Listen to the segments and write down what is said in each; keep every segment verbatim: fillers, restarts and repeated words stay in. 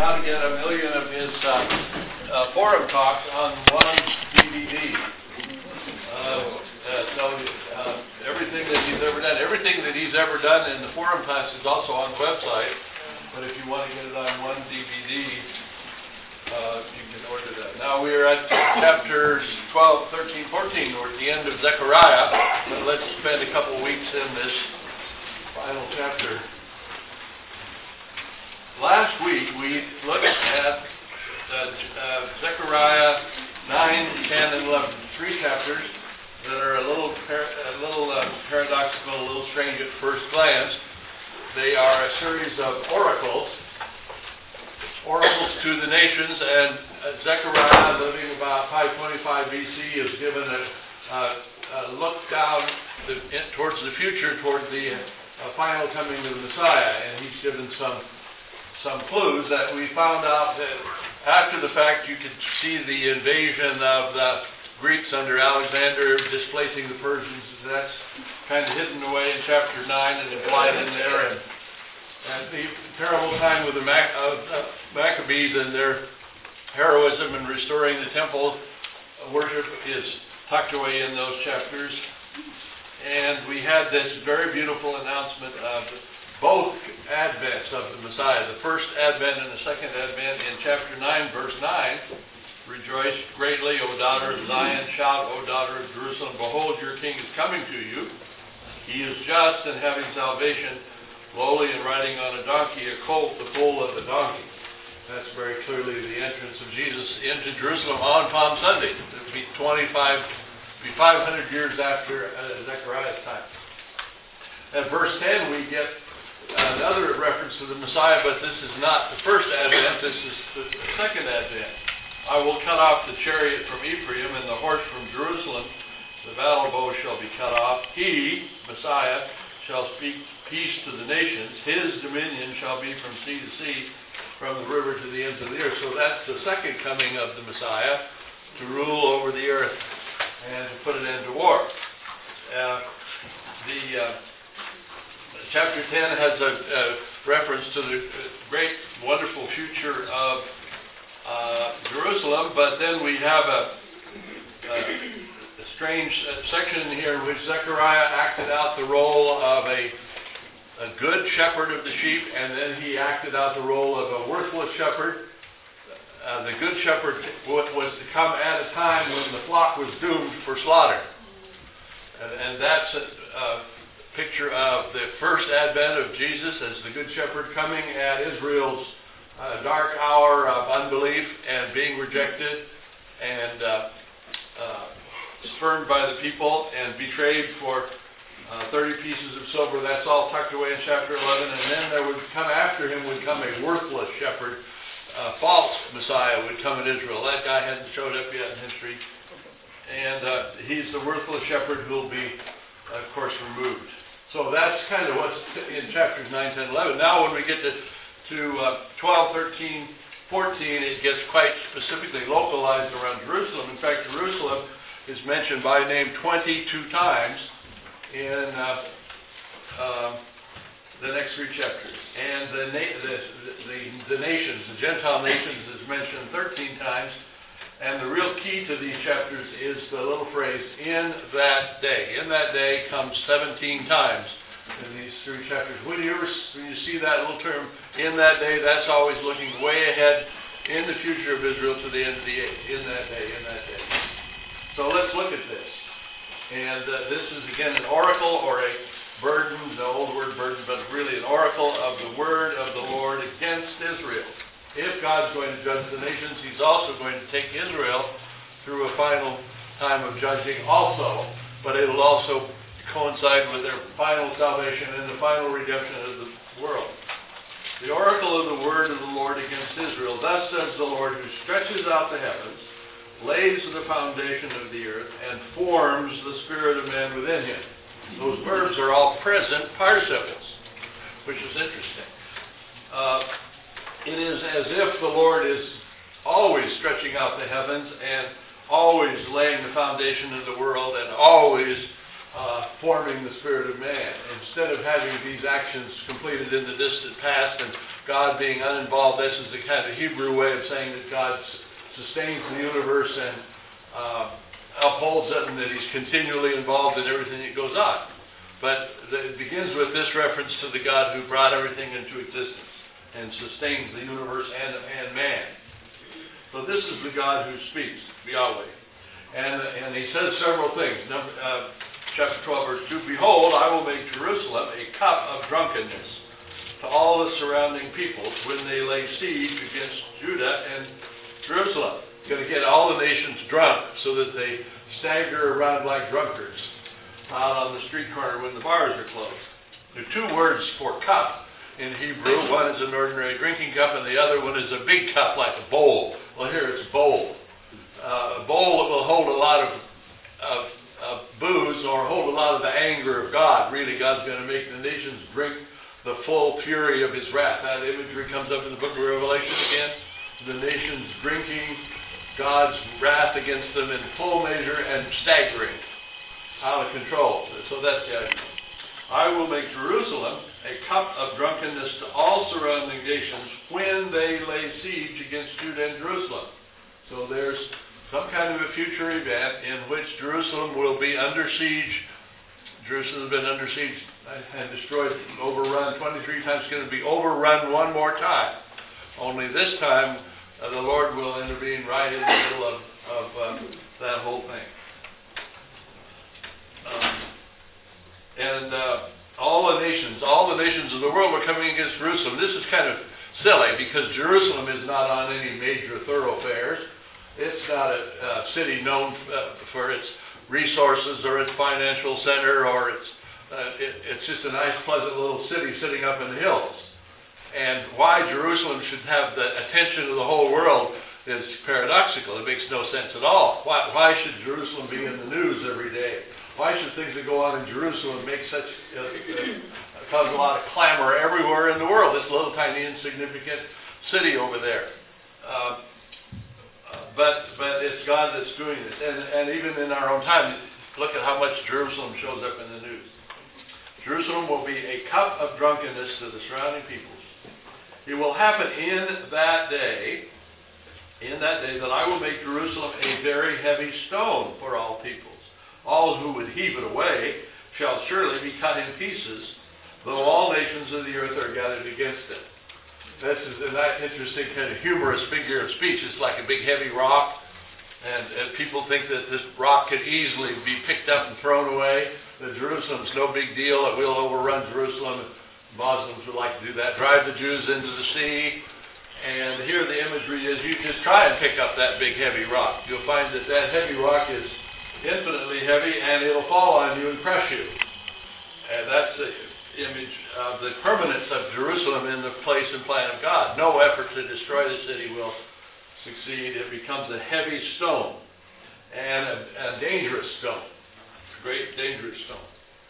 how to get a million of his uh, uh, forum talks on one D V D. Uh, uh, so uh, everything that he's ever done, everything that he's ever done in the forum class is also on the website. But if you want to get it on one D V D, uh, you can order that. Now we're at chapters twelve, thirteen, fourteen. We're at the end of Zechariah, but let's spend a couple weeks in this final chapter. Last week we looked at uh, uh, Zechariah nine, ten, and eleven, three chapters that are a little par- a little uh, paradoxical, a little strange at first glance. They are a series of oracles, oracles to the nations, and uh, Zechariah, living about five twenty-five B C, is given a, uh, a look down the, in, towards the future, toward the uh, final coming of the Messiah, and he's given some some clues that we found out that after the fact you could see the invasion of the Greeks under Alexander displacing the Persians. That's kind of hidden away in chapter nine and implied in there. And, and the terrible time with the Mac- uh, uh, Maccabees and their heroism in restoring the temple worship is tucked away in those chapters. And we had this very beautiful announcement of both advents of the Messiah, the first advent and the second advent in chapter nine, verse nine. Rejoice greatly, O daughter of Zion. Shout, O daughter of Jerusalem. Behold, your king is coming to you. He is just and having salvation, lowly and riding on a donkey, a colt, the foal of the donkey. That's very clearly the entrance of Jesus into Jerusalem on Palm Sunday. It would be twenty-five, be five hundred years after uh, Zechariah's time. At verse ten, we get another reference to the Messiah, but this is not the first advent. This is the second advent. I will cut off the chariot from Ephraim and the horse from Jerusalem. The battle bow shall be cut off. He, Messiah, shall speak peace to the nations. His dominion shall be from sea to sea, from the river to the ends of the earth. So that's the second coming of the Messiah, to rule over the earth and to put an end to war. Uh, the uh, chapter ten has a, a reference to the great, wonderful future of uh, Jerusalem, but then we have a, a, a strange section here in which Zechariah acted out the role of a, a good shepherd of the sheep, and then he acted out the role of a worthless shepherd. Uh, the good shepherd was to come at a time when the flock was doomed for slaughter. And, and that's a, a picture of the first advent of Jesus as the good shepherd coming at Israel's uh, dark hour of unbelief and being rejected and uh, uh, spurned by the people and betrayed for uh, thirty pieces of silver. That's all tucked away in chapter eleven. And then there would come after him would come a worthless shepherd. A false Messiah would come in Israel. That guy hasn't showed up yet in history. And uh, he's the worthless shepherd who will be, of course, removed. So that's kind of what's in chapters nine, ten, eleven. Now when we get to, to uh, twelve, thirteen, fourteen, it gets quite specifically localized around Jerusalem. In fact, Jerusalem is mentioned by name twenty-two times in uh, um, the next three chapters. And the, na- the, the, the nations, the Gentile nations, is mentioned thirteen times. And the real key to these chapters is the little phrase, in that day. In that day comes seventeen times in these three chapters. When you, when you see that little term, in that day, that's always looking way ahead in the future of Israel to the end of the age. In that day, in that day. So let's look at this. And uh, this is, again, an oracle or a burden, the old word burden, but really an oracle of the word of the Lord against Israel. If God's going to judge the nations, he's also going to take Israel through a final time of judging also, but it'll also coincide with their final salvation and the final redemption of the world. The oracle of the word of the Lord against Israel. Thus says the Lord, who stretches out the heavens, lays the foundation of the earth, and forms the spirit of man within him. Those verbs are all present participles, which is interesting. Uh, It is as if the Lord is always stretching out the heavens and always laying the foundation of the world and always uh, forming the spirit of man. Instead of having these actions completed in the distant past and God being uninvolved. This is the kind of Hebrew way of saying that God sustains the universe and uh, upholds it, and that he's continually involved in everything that goes on. But it begins with this reference to the God who brought everything into existence and sustains the universe and, and man. So this is the God who speaks, Yahweh. And, and he says several things. Number, uh, chapter twelve, verse two, Behold, I will make Jerusalem a cup of drunkenness to all the surrounding peoples when they lay siege against Judah and Jerusalem. He's going to get all the nations drunk so that they stagger around like drunkards out on the street corner when the bars are closed. There are two words for cup in Hebrew. One is an ordinary drinking cup, and the other one is a big cup like a bowl. Well, here it's bowl. Uh, a bowl that will hold a lot of, of, of booze or hold a lot of the anger of God. Really, God's going to make the nations drink the full fury of his wrath. That imagery comes up in the book of Revelation again. The nations drinking God's wrath against them in full measure and staggering out of control. So that's the idea. I will make Jerusalem a cup of drunkenness to all surrounding nations when they lay siege against Judah and Jerusalem. So there's some kind of a future event in which Jerusalem will be under siege. Jerusalem has been under siege and destroyed, overrun twenty-three times. It's going to be overrun one more time. Only this time, uh, the Lord will intervene right in the middle of, of uh, that whole thing. Um, and uh, all the nations, all the nations of the world are coming against Jerusalem. This is kind of silly because Jerusalem is not on any major thoroughfares. It's not a, a city known uh, for its resources or its financial center, or its uh, it, it's just a nice, pleasant little city sitting up in the hills. And why Jerusalem should have the attention of the whole world is paradoxical. It makes no sense at all. Why, why should Jerusalem be in the news every day? Why should things that go on in Jerusalem make such uh, uh, cause a lot of clamor everywhere in the world? This little tiny insignificant city over there. Uh, but but it's God that's doing this. And, and even in our own time, look at how much Jerusalem shows up in the news. Jerusalem will be a cup of drunkenness to the surrounding peoples. It will happen in that day, in that day, that I will make Jerusalem a very heavy stone for all peoples. All who would heave it away shall surely be cut in pieces, though all nations of the earth are gathered against it. This is a nice, interesting kind of humorous figure of speech. It's like a big heavy rock, and, and people think that this rock could easily be picked up and thrown away. That Jerusalem's no big deal, that we'll overrun Jerusalem. Muslims would like to do that, drive the Jews into the sea. And here the imagery is, you just try and pick up that big heavy rock. You'll find that that heavy rock is infinitely heavy, and it'll fall on you and crush you. And that's the image of the permanence of Jerusalem in the place and plan of God. No effort to destroy the city will succeed. It becomes a heavy stone and a, a dangerous stone, a great dangerous stone.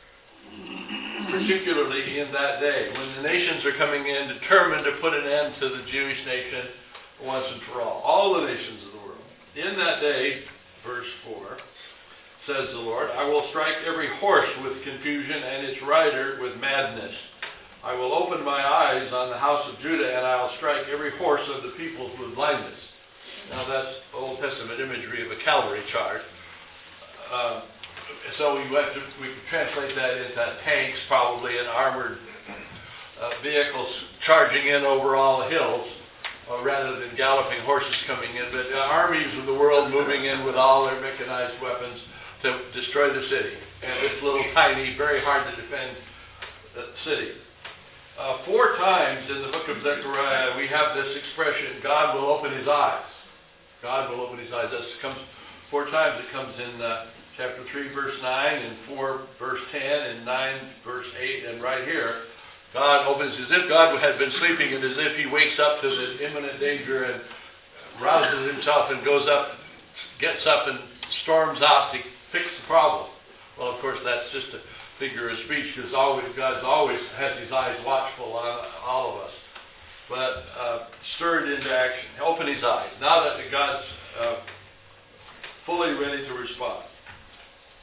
Particularly in that day, when the nations are coming in determined to put an end to the Jewish nation once and for all. All the nations of the world. In that day, verse four, says the Lord, I will strike every horse with confusion and its rider with madness. I will open my eyes on the house of Judah, and I'll strike every horse of the peoples with blindness. Now that's Old Testament imagery of a cavalry charge. Uh, so we went to, we could translate that into tanks, probably, and armored uh, vehicles charging in over all the hills, uh, rather than galloping horses coming in. But uh, armies of the world moving in with all their mechanized weapons to destroy the city. And this little tiny, very hard to defend uh, city. Uh, four times in the book of Zechariah we have this expression, God will open his eyes. God will open his eyes. That comes four times. It comes in uh, chapter three, verse nine, and four, verse ten, and nine, verse eight, and right here, God opens, as if God had been sleeping, and as if he wakes up to the imminent danger and rouses himself and goes up, gets up and storms out to fix the problem. Well, of course, that's just a figure of speech, because always God's always has his eyes watchful on all of us. But uh, stirred into action, open his eyes. Now that God's uh, fully ready to respond.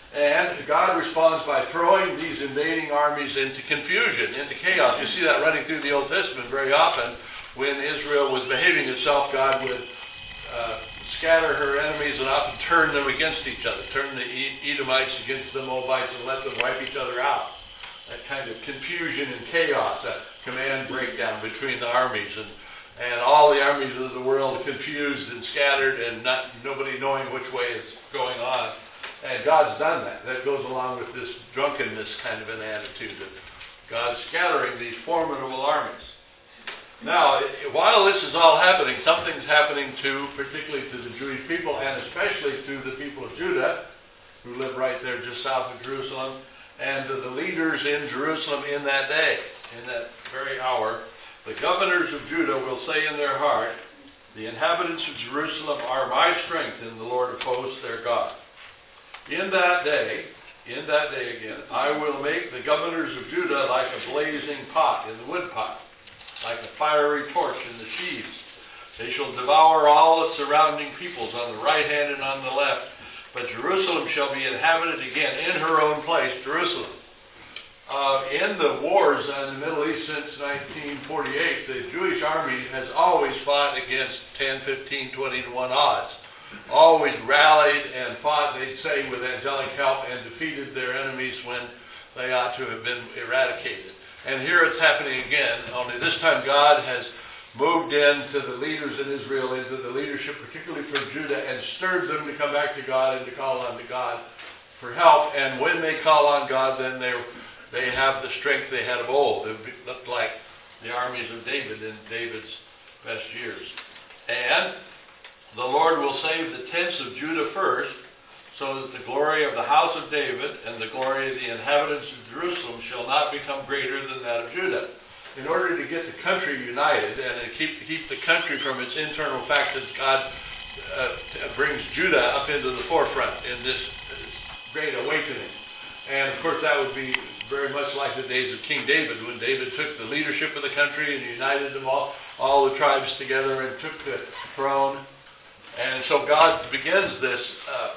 And God responds by throwing these invading armies into confusion, into chaos. You see that running through the Old Testament very often. When Israel was behaving itself, God would uh, scatter her enemies and often turn them against each other, turn the Edomites against the Moabites and let them wipe each other out. That kind of confusion and chaos, that command breakdown between the armies, and, and all the armies of the world confused and scattered and not nobody knowing which way is going on. And God's done that. That goes along with this drunkenness kind of an attitude of God scattering these formidable armies. Now, while this is all happening, something's happening to, particularly to the Jewish people, and especially to the people of Judah, who live right there just south of Jerusalem, and to the leaders in Jerusalem in that day, in that very hour. The governors of Judah will say in their heart, the inhabitants of Jerusalem are my strength in the Lord of hosts, their God. In that day, in that day again, I will make the governors of Judah like a blazing pot in the wood pot, like a fiery torch in the sheaves. They shall devour all the surrounding peoples on the right hand and on the left, but Jerusalem shall be inhabited again in her own place, Jerusalem. Uh, in the wars in the Middle East since nineteen forty-eight, the Jewish army has always fought against ten, fifteen, twenty to one odds. Always rallied and fought, they'd say, with angelic help, and defeated their enemies when they ought to have been eradicated. And here it's happening again, only this time God has moved into the leaders in Israel, into the leadership, particularly from Judah, and stirred them to come back to God and to call on to God for help. And when they call on God, then they they have the strength they had of old. They looked like the armies of David in David's best years. And the Lord will save the tents of Judah first, so that the glory of the house of David and the glory of the inhabitants of Jerusalem shall not become greater than that of Judah. In order to get the country united and to keep, keep the country from its internal factions, God uh, brings Judah up into the forefront in this, this great awakening. And of course that would be very much like the days of King David, when David took the leadership of the country and united them all, all the tribes together and took the throne. And so God begins this uh,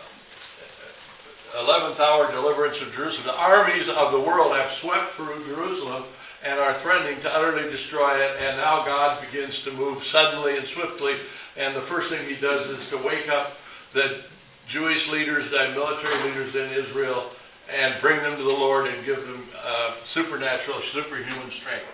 eleventh hour deliverance of Jerusalem. The armies of the world have swept through Jerusalem and are threatening to utterly destroy it. And now God begins to move suddenly and swiftly. And the first thing he does is to wake up the Jewish leaders, the military leaders in Israel, and bring them to the Lord and give them uh, supernatural, superhuman strength.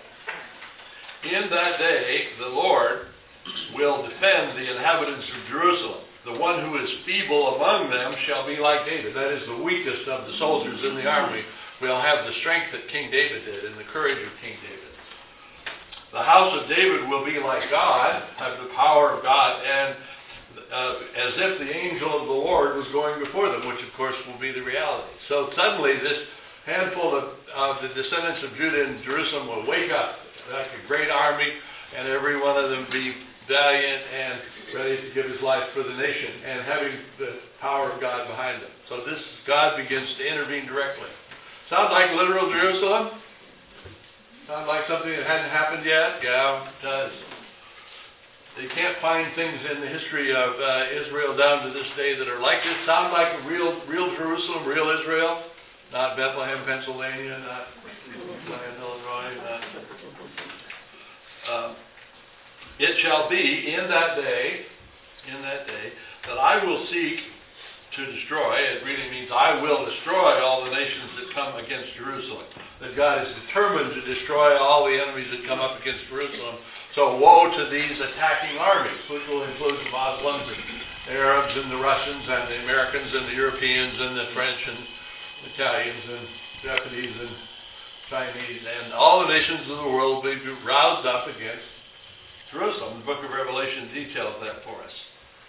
In that day, the Lord will defend the inhabitants of Jerusalem. The one who is feeble among them shall be like David. That is, the weakest of the soldiers in the army will have the strength that King David did and the courage of King David. The house of David will be like God, have the power of God, and uh, as if the angel of the Lord was going before them, which of course will be the reality. So suddenly this handful of, of the descendants of Judah and Jerusalem will wake up like a great army, and every one of them be valiant and ready to give his life for the nation, and having the power of God behind them. So this God begins to intervene directly. Sound like literal Jerusalem? Sound like something that hadn't happened yet? Yeah, it does. You can't find things in the history of uh, Israel down to this day that are like this. Sound like a real, real Jerusalem, real Israel? Not Bethlehem, Pennsylvania, not Bethlehem, Illinois, not... Um, It shall be in that day, in that day, that I will seek to destroy. It really means I will destroy all the nations that come against Jerusalem. That God is determined to destroy all the enemies that come up against Jerusalem. So woe to these attacking armies, which will include the Muslims and the Arabs and the Russians and the Americans and the Europeans and the French and Italians and Japanese and Chinese, and all the nations of the world will be roused up against Jerusalem. The book of Revelation details that for us.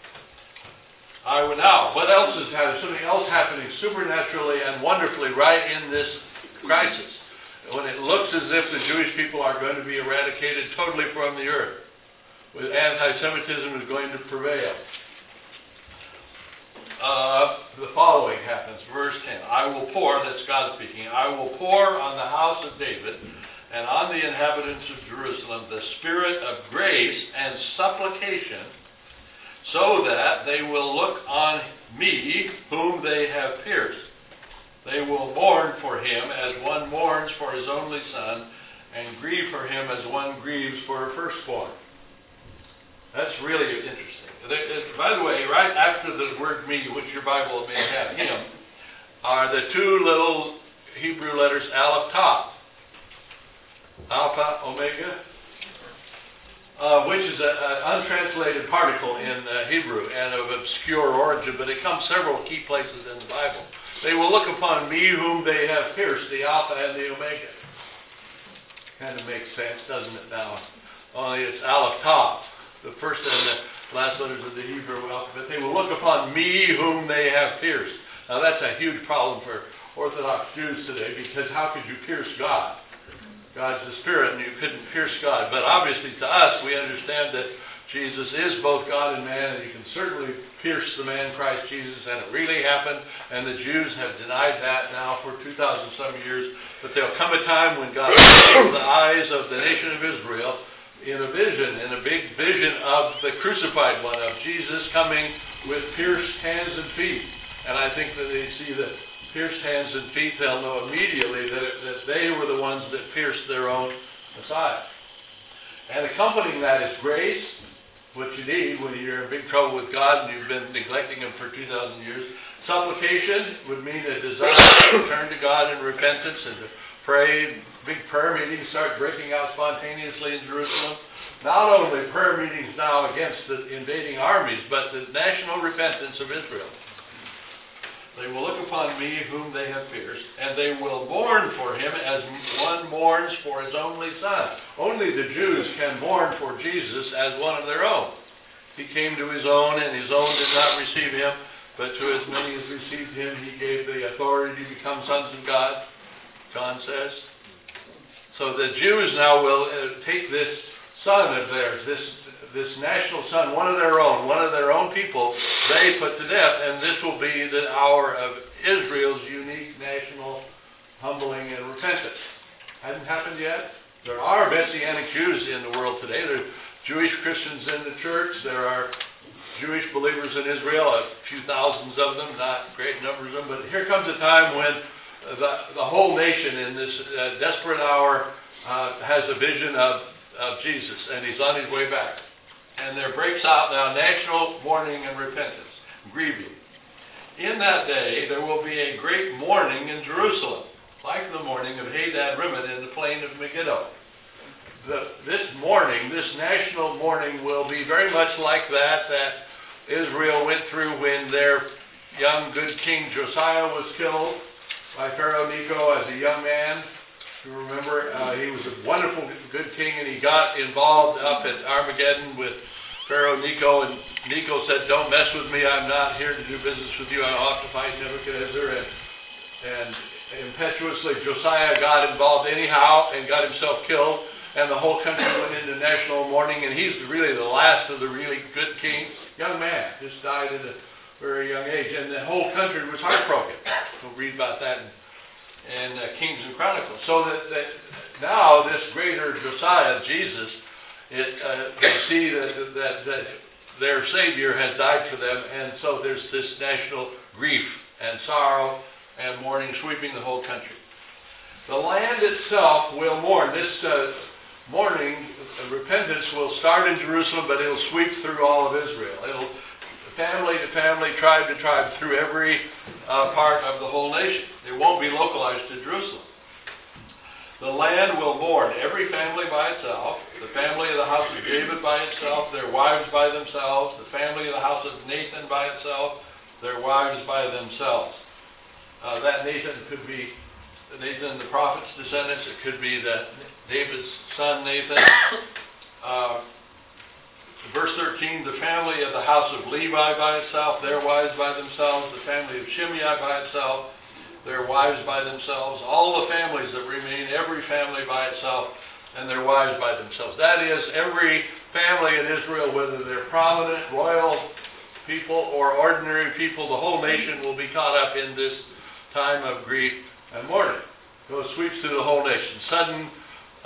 I would now, what else is happening? Something else happening supernaturally and wonderfully right in this crisis. When it looks as if the Jewish people are going to be eradicated totally from the earth, with anti-Semitism is going to prevail. Uh, the following happens, verse ten. I will pour, that's God speaking, I will pour on the house of David and on the inhabitants of Jerusalem the spirit of grace and supplication, so that they will look on me whom they have pierced. They will mourn for him as one mourns for his only son, and grieve for him as one grieves for her firstborn. That's really interesting. By the way, right after the word me, which your Bible may have him, are the two little Hebrew letters Aleph Tav. Alpha, Omega, uh, which is an untranslated particle in uh, Hebrew and of obscure origin, but it comes several key places in the Bible. They will look upon me whom they have pierced, the Alpha and the Omega. Kind of makes sense, doesn't it now? Only it's Aleph Tav, the first and the last letters of the Hebrew alphabet. They will look upon me whom they have pierced. Now that's a huge problem for Orthodox Jews today, because how could you pierce God? God's the Spirit, and you couldn't pierce God. But obviously to us, we understand that Jesus is both God and man, and you can certainly pierce the man Christ Jesus, and it really happened, and the Jews have denied that now for two thousand some years. But there'll come a time when God will open the eyes of the nation of Israel in a vision, in a big vision of the crucified one, of Jesus coming with pierced hands and feet. And I think that they see the pierced hands and feet, they'll know immediately that, it, that they were the ones that pierced their own Messiah. And accompanying that is grace, what you need when you're in big trouble with God and you've been neglecting Him for two thousand years. Supplication would mean a desire to turn to God in repentance and to pray. Big prayer meetings start breaking out spontaneously in Jerusalem. Not only prayer meetings now against the invading armies, but the national repentance of Israel. They will look upon me whom they have pierced, and they will mourn for him as one mourns for his only son. Only the Jews can mourn for Jesus as one of their own. He came to his own, and his own did not receive him, but to as many as received him, he gave the authority to become sons of God, John says. So the Jews now will uh, take this son of theirs, this this national son, one of their own, one of their own people, they put to death, and this will be the hour of Israel's unique national humbling and repentance. Hasn't happened yet? There are Messianic Jews in the world today. There are Jewish Christians in the church. There are Jewish believers in Israel, a few thousands of them, not great numbers of them. But here comes a time when the, the whole nation in this uh, desperate hour uh, has a vision of, of Jesus, and he's on his way back. And there breaks out now national mourning and repentance, grieving. In that day, there will be a great mourning in Jerusalem, like the mourning of Hadad Rimmon in the plain of Megiddo. The, this mourning, this national mourning, will be very much like that that Israel went through when their young good king Josiah was killed by Pharaoh Necho as a young man. You remember, uh, he was a wonderful, good king, and he got involved up at Armageddon with Pharaoh Necho, and Necho said, "Don't mess with me, I'm not here to do business with you, I'm off to fight Nebuchadnezzar," and, and impetuously Josiah got involved anyhow and got himself killed, and the whole country went into national mourning, and he's really the last of the really good kings. Young man, just died at a very young age, and the whole country was heartbroken. We'll read about that in and uh, Kings and Chronicles. So that, that now this greater Josiah, Jesus, it, uh, they see that, that, that their Savior has died for them, and so there's this national grief and sorrow and mourning sweeping the whole country. The land itself will mourn. This uh, mourning, uh, repentance will start in Jerusalem, but it'll sweep through all of Israel. It'll family to family, tribe to tribe, through every uh, part of the whole nation. It won't be localized to Jerusalem. The land will mourn, every family by itself, the family of the house of David by itself, their wives by themselves, the family of the house of Nathan by itself, their wives by themselves. Uh, that Nathan could be Nathan the prophet's descendants. It could be the, David's son Nathan. Uh, Verse thirteen, the family of the house of Levi by itself, their wives by themselves, the family of Shimei by itself, their wives by themselves, all the families that remain, every family by itself, and their wives by themselves. That is, every family in Israel, whether they're prominent, royal people, or ordinary people, the whole nation will be caught up in this time of grief and mourning. So it sweeps through the whole nation. Sudden uh,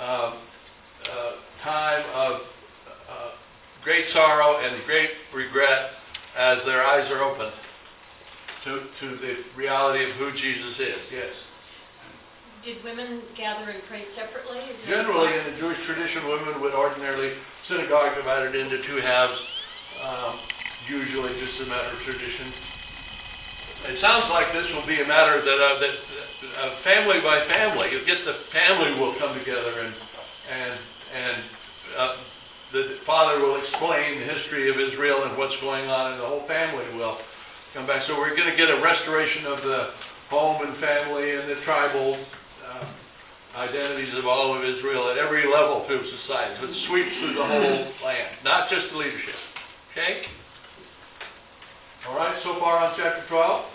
uh, time of uh, great sorrow and great regret as their eyes are opened. to, to the reality of who Jesus is. Yes? Did women gather and pray separately? Is there Generally, a- in the Jewish tradition, women would ordinarily, synagogue divided into two halves, um, usually just a matter of tradition. It sounds like this will be a matter that, uh, that uh, family by family, you get the family will come together and and and uh, the father will explain the history of Israel and what's going on, and the whole family will come back. So we're going to get a restoration of the home and family and the tribal uh, identities of all of Israel at every level through society. So it sweeps through the whole land, not just the leadership. Okay? All right, so far on chapter twelve?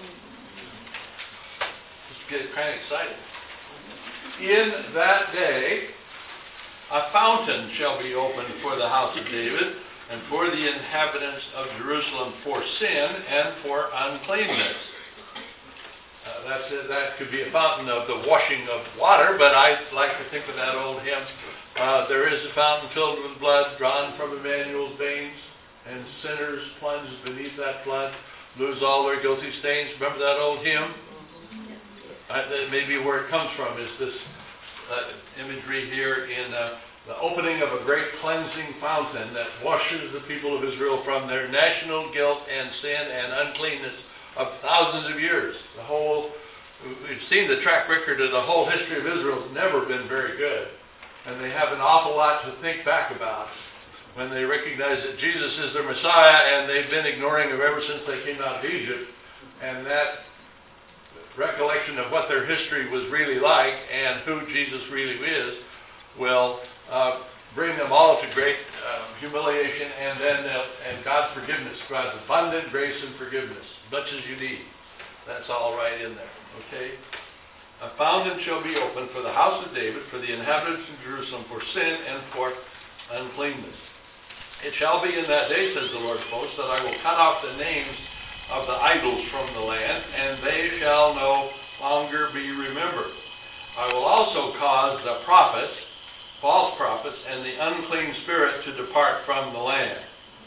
Just get kind of excited. In that day, a fountain shall be opened for the house of David and for the inhabitants of Jerusalem for sin and for uncleanness. Uh, that's it. That could be a fountain of the washing of water, but I like to think of that old hymn. Uh, there is a fountain filled with blood drawn from Emmanuel's veins, and sinners plunge beneath that flood, lose all their guilty stains. Remember that old hymn? Uh, that may be where it comes from, is this uh, imagery here in uh, the opening of a great cleansing fountain that washes the people of Israel from their national guilt and sin and uncleanness of thousands of years. The whole, we've seen the track record of the whole history of Israel has never been very good. And they have an awful lot to think back about when they recognize that Jesus is their Messiah, and they've been ignoring him ever since they came out of Egypt. And that recollection of what their history was really like and who Jesus really is will uh, bring them all to great uh, humiliation, and then uh, and God's forgiveness, God's abundant grace and forgiveness, much as you need. That's all right in there. Okay? A fountain shall be opened for the house of David, for the inhabitants of Jerusalem, for sin and for uncleanness. It shall be in that day, says the Lord of hosts, that I will cut off the names of the idols from the land, and they shall no longer be remembered. I will also cause the prophets, false prophets, and the unclean spirit to depart from the land.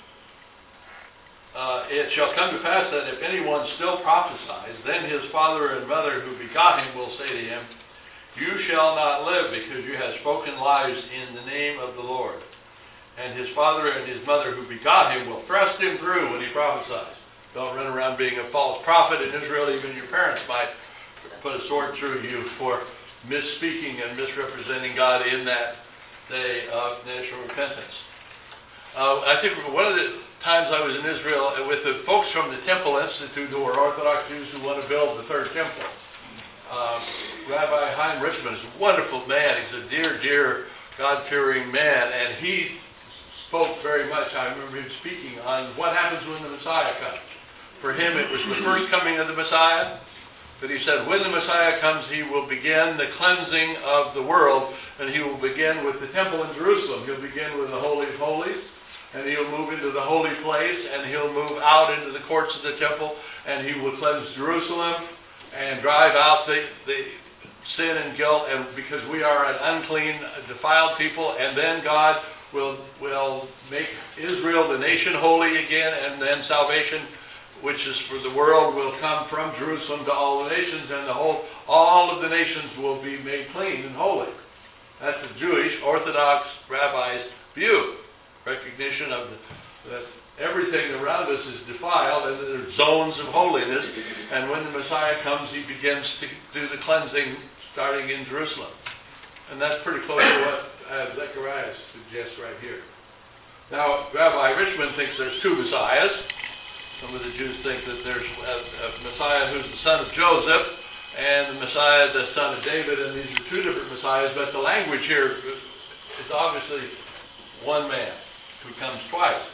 Uh, it shall come to pass that if anyone still prophesies, then his father and mother who begot him will say to him, you shall not live, because you have spoken lies in the name of the Lord. And his father and his mother who begot him will thrust him through when he prophesies. Don't run around being a false prophet in Israel. Even your parents might put a sword through you for misspeaking and misrepresenting God in that day of national repentance. Uh, I think one of the times I was in Israel with the folks from the Temple Institute, who are Orthodox Jews who want to build the third temple. Um, Rabbi Chaim Richman is a wonderful man. He's a dear, dear, God-fearing man, and he spoke very much, I remember him speaking, on what happens when the Messiah comes. For him, it was the first coming of the Messiah. But he said, when the Messiah comes, he will begin the cleansing of the world, and he will begin with the temple in Jerusalem. He'll begin with the Holy of Holies, and he'll move into the holy place, and he'll move out into the courts of the temple, and he will cleanse Jerusalem and drive out the, the sin and guilt, and because we are an unclean, defiled people, and then God will will make Israel the nation holy again, and then salvation, which is for the world, will come from Jerusalem to all the nations, and the whole, all of the nations will be made clean and holy. That's the Jewish Orthodox rabbis' view. Recognition of the, that everything around us is defiled, and there are zones of holiness, and when the Messiah comes, he begins to do the cleansing starting in Jerusalem. And that's pretty close to what uh, Zechariah suggests right here. Now, Rabbi Richman thinks there's two Messiahs. Some of the Jews think that there's a, a Messiah who's the son of Joseph, and the Messiah, the son of David, and these are two different Messiahs, but the language here is obviously one man who comes twice.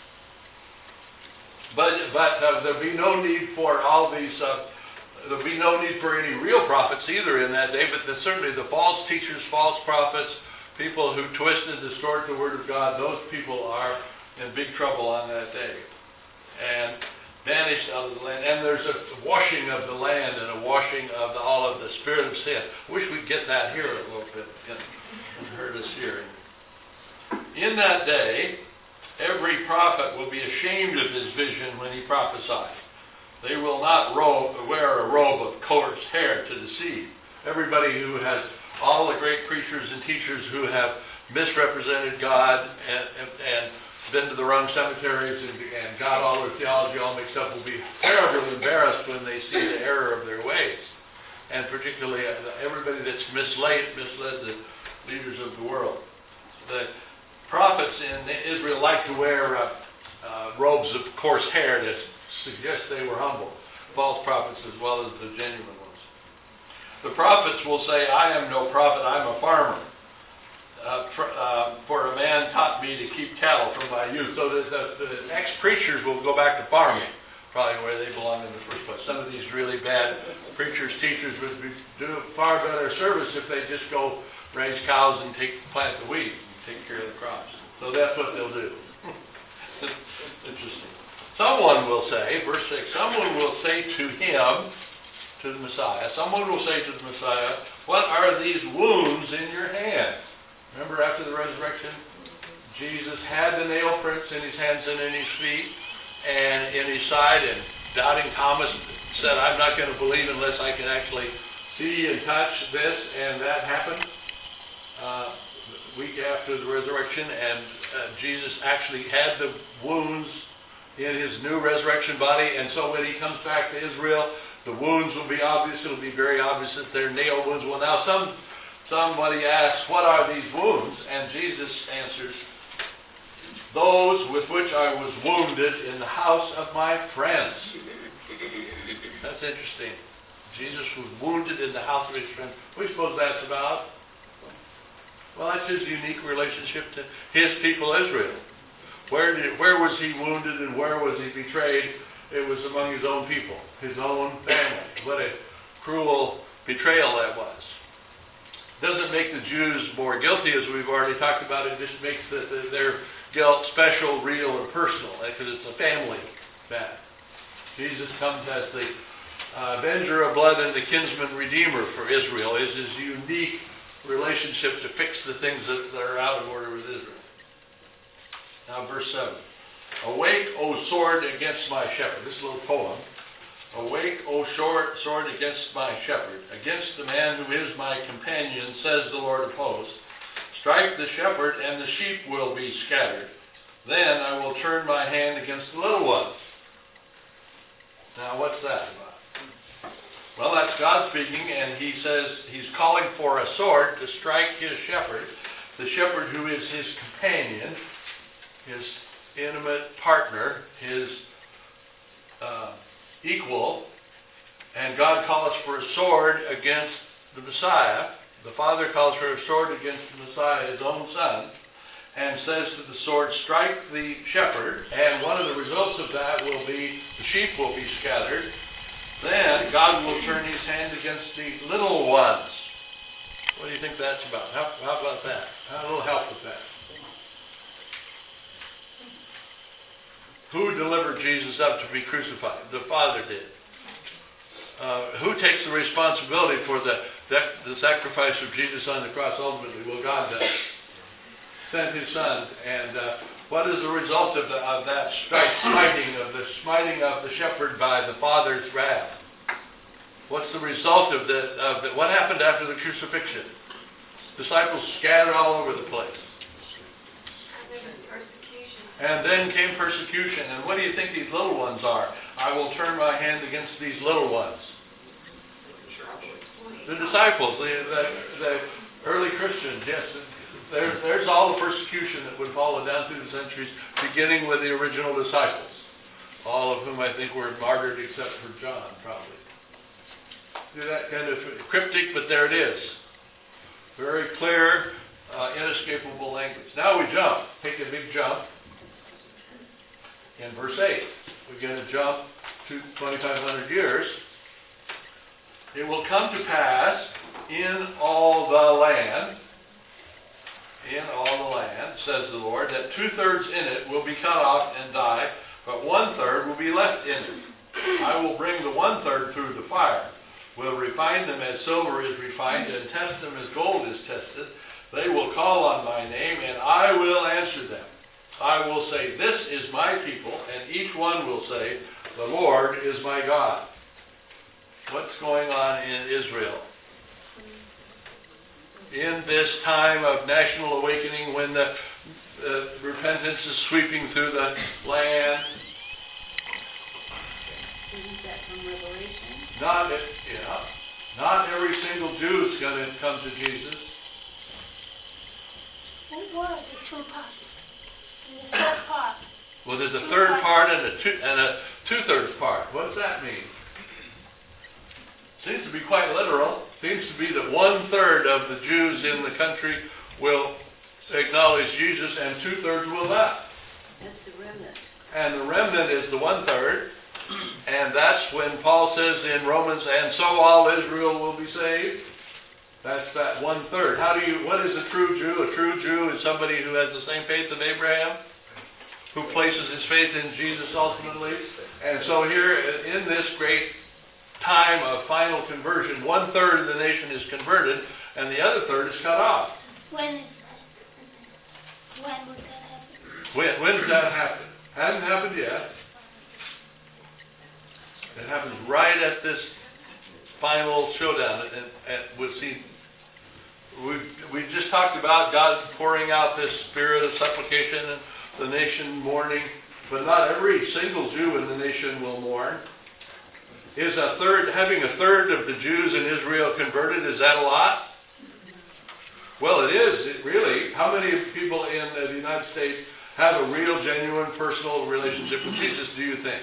But but uh, there'll be no need for all these, uh, there'll be no need for any real prophets either in that day, but the, certainly the false teachers, false prophets, people who twist and distort the Word of God, those people are in big trouble on that day. And banished out of the land. And there's a washing of the land and a washing of the, all of the spirit of sin. I wish we'd get that here a little bit and heard us here. In that day, every prophet will be ashamed of his vision when he prophesies. They will not robe, wear a robe of coarse hair to deceive. Everybody who has, all the great preachers and teachers who have misrepresented God and, and, and been to the wrong cemeteries and, and got all their theology all mixed up will be terribly embarrassed when they see the error of their ways. And particularly uh, everybody that's misled, misled the leaders of the world. The prophets in Israel like to wear uh, uh, robes of coarse hair to suggest they were humble. False prophets as well as the genuine ones. The prophets will say, I am no prophet, I'm a farmer. Uh, for, uh, for a man taught me to keep cattle from my youth. So the, the, the ex-preachers will go back to farming, probably where they belong in the first place. Some of these really bad preachers, teachers would be, do far better service if they just go raise cows and take plant the wheat and take care of the crops. So that's what they'll do. Interesting. Someone will say, verse six, someone will say to him, to the Messiah, someone will say to the Messiah, what are these wounds in your hands? Remember after the resurrection, Jesus had the nail prints in his hands and in his feet and in his side, and doubting Thomas said, I'm not going to believe unless I can actually see and touch this, and that happened uh, a week after the resurrection, and uh, Jesus actually had the wounds in his new resurrection body, and so when he comes back to Israel, the wounds will be obvious. It'll be very obvious that they're nail wounds. Well, now some somebody asks, what are these wounds? And Jesus answers, those with which I was wounded in the house of my friends. That's interesting. Jesus was wounded in the house of his friends. What do you suppose that's about? Well, that's his unique relationship to his people Israel. Where did, where was he wounded and where was he betrayed? It was among his own people, his own family. What a cruel betrayal that was. Doesn't make the Jews more guilty, as we've already talked about. It just makes the, the, their guilt special, real, and personal, because it's a family matter. Jesus comes as the uh, avenger of blood and the kinsman redeemer for Israel. Is his unique relationship to fix the things that, that are out of order with Israel. Now, verse seven. Awake, O sword, against my shepherd. This is a little poem. Awake, O sword, sword against my shepherd, against the man who is my companion, says the Lord of hosts. Strike the shepherd, and the sheep will be scattered. Then I will turn my hand against the little ones. Now, what's that about? Well, that's God speaking, and he says he's calling for a sword to strike his shepherd, the shepherd who is his companion, his intimate partner, his uh, equal, and God calls for a sword against the Messiah. The Father calls for a sword against the Messiah, his own Son, and says to the sword, strike the shepherd, and one of the results of that will be the sheep will be scattered. Then God will turn his hand against the little ones. What do you think that's about? How, how about that? A little help with that. Who delivered Jesus up to be crucified? The Father did. Uh, who takes the responsibility for the, the, the sacrifice of Jesus on the cross ultimately? Well, God does. Sent his Son. And uh, what is the result of, the, of that strike, smiting, of the smiting of the shepherd by the Father's wrath? What's the result of the, of the, what happened after the crucifixion? Disciples scattered all over the place. And then came persecution. And what do you think these little ones are? I will turn my hand against these little ones. The disciples, the, the, the early Christians, yes. There, there's all the persecution that would follow down through the centuries, beginning with the original disciples. All of whom I think were martyred except for John, probably. Do that kind of cryptic, but there it is. Very clear, uh, inescapable language. Now we jump. Take a big jump. In verse eight, we get a jump to twenty-five hundred years. It will come to pass in all the land, in all the land, says the Lord, that two-thirds in it will be cut off and die, but one-third will be left in it. I will bring the one-third through the fire, will refine them as silver is refined, and test them as gold is tested. They will call on my name, and I will answer them. I will say, this is my people, and each one will say, The Lord is my God. What's going on in Israel? In this time of national awakening, when the uh, repentance is sweeping through the land. Isn't that from Revelation? Not, yeah, not every single Jew is going to come to Jesus. What was the two parts? And the third part? Well, there's a third part and a two and a two-thirds part. What does that mean? Seems to be quite literal. Seems to be that one-third of the Jews in the country will acknowledge Jesus and two-thirds will not. That's the remnant. And the remnant is the one-third. And that's when Paul says in Romans, and so all Israel will be saved. That's that one-third. How do you, what is a true Jew? A true Jew is somebody who has the same faith of Abraham, who places his faith in Jesus ultimately. And so here in this great time of final conversion, one-third of the nation is converted, and the other third is cut off. When is that? When would that happen? When, when does that happen? Hasn't happened yet. It happens right at this final showdown. And, and we'll see. We've, we just talked about God pouring out this spirit of supplication and the nation mourning, but not every single Jew in the nation will mourn. Is a third, having a third of the Jews in Israel converted, is that a lot? Well, it is, it really. How many people in the United States have a real, genuine, personal relationship with Jesus, do you think?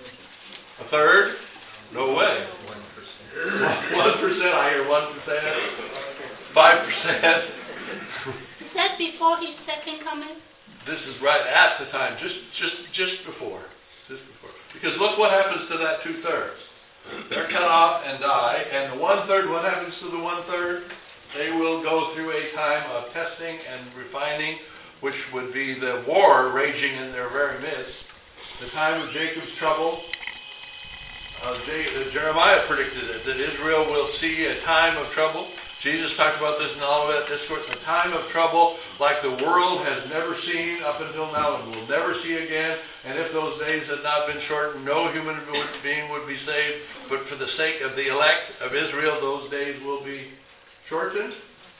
A third? No way. One percent. One percent, I hear one percent. Five percent. Is that before his second coming? This is right at the time, just just just before. Just before. Because look what happens to that two-thirds. They're cut off and die, and the one-third, what happens to the one-third? They will go through a time of testing and refining, which would be the war raging in their very midst. The time of Jacob's trouble. Uh, J- Jeremiah predicted it, that Israel will see a time of trouble. Jesus talked about this in Olivet Discourse, a time of trouble like the world has never seen up until now and will never see again. And if those days had not been shortened, no human being would be saved. But for the sake of the elect of Israel, those days will be shortened.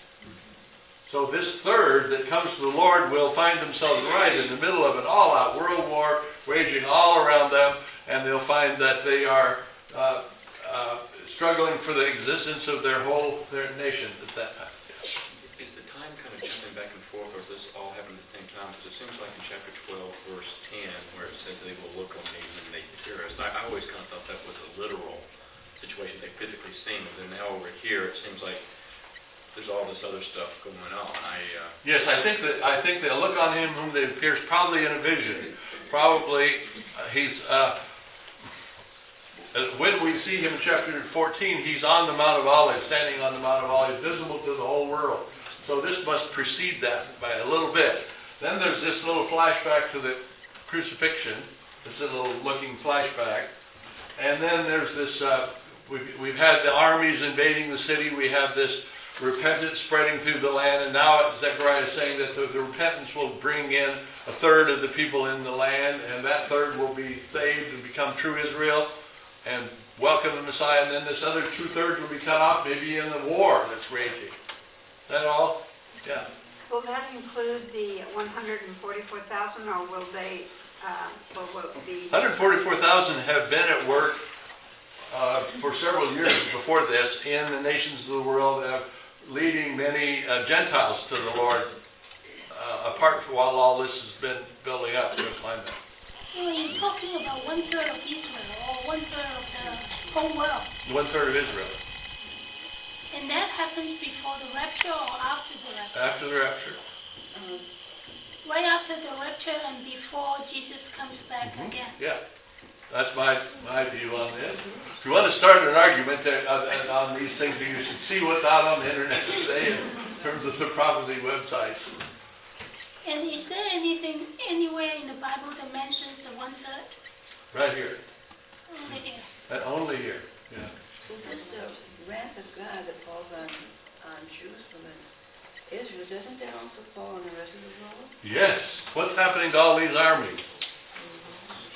So this third that comes to the Lord will find themselves right in the middle of an all-out world war raging all around them, and they'll find that they are uh, uh, struggling for the existence of their whole their nation at that time. Yes. Is the time kind of jumping back and forth, or is this all happening at the same time? Because it seems like in chapter twelve, verse ten, where it says they will look on me and they hear us. I, I always kind of thought that was a literal situation they physically seen, and then now over here it seems like there's all this other stuff going on. I uh, yes, I think that I think they'll look on him whom they pierced, probably in a vision. Probably uh, he's. Uh, when we see him in chapter fourteen, he's on the Mount of Olives, standing on the Mount of Olives, visible to the whole world. So this must precede that by a little bit. Then there's this little flashback to the crucifixion. This little looking flashback, and then there's this. Uh, we've, we've had the armies invading the city. We have this repentance spreading through the land, and now Zechariah is saying that the, the repentance will bring in a third of the people in the land, and that third will be saved and become true Israel and welcome the Messiah, and then this other two-thirds will be cut off, maybe in the war that's raging. Is that all? Yeah. Will that include the one hundred forty-four thousand, or will they, uh, or will it be? one hundred forty-four thousand have been at work uh, for several years before this in the nations of the world, uh, leading many uh, Gentiles to the Lord, uh, apart from while all this has been building up. You'll find that. Well, you're talking about one third of Israel or one third of the whole world. One third of Israel. And that happens before the rapture or after the rapture? After the rapture. Um, Right after the rapture and before Jesus comes back Mm-hmm. again. Yeah. That's my, my view on this. If you want to start an argument that, uh, on these things, you should see what's out on the internet today in terms of the prophecy websites. And is there anything anywhere in the Bible that mentions the one third? Right here. Only here. And only here. Yeah. so this the wrath of God that falls on, on Jerusalem and Israel, doesn't that also fall on the rest of the world? Yes. What's happening to all these armies?